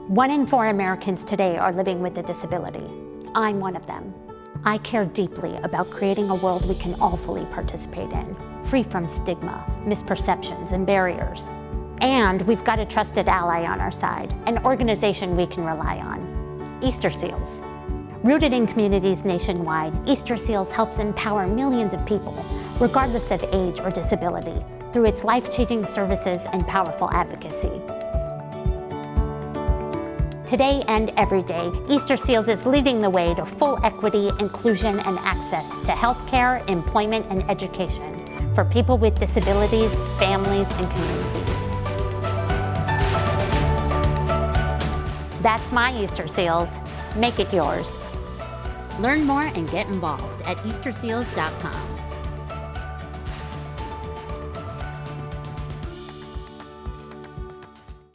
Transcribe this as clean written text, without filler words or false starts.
1 in 4 Americans today are living with a disability. I'm one of them. I care deeply about creating a world we can all fully participate in, free from stigma, misperceptions, and barriers. And we've got a trusted ally on our side, an organization we can rely on, Easter Seals. Rooted in communities nationwide, Easter Seals helps empower millions of people, regardless of age or disability, through its life-changing services and powerful advocacy. Today and every day, Easter Seals is leading the way to full equity, inclusion, and access to healthcare, employment, and education for people with disabilities, families, and communities. That's my Easter Seals. Make it yours. Learn more and get involved at easterseals.com.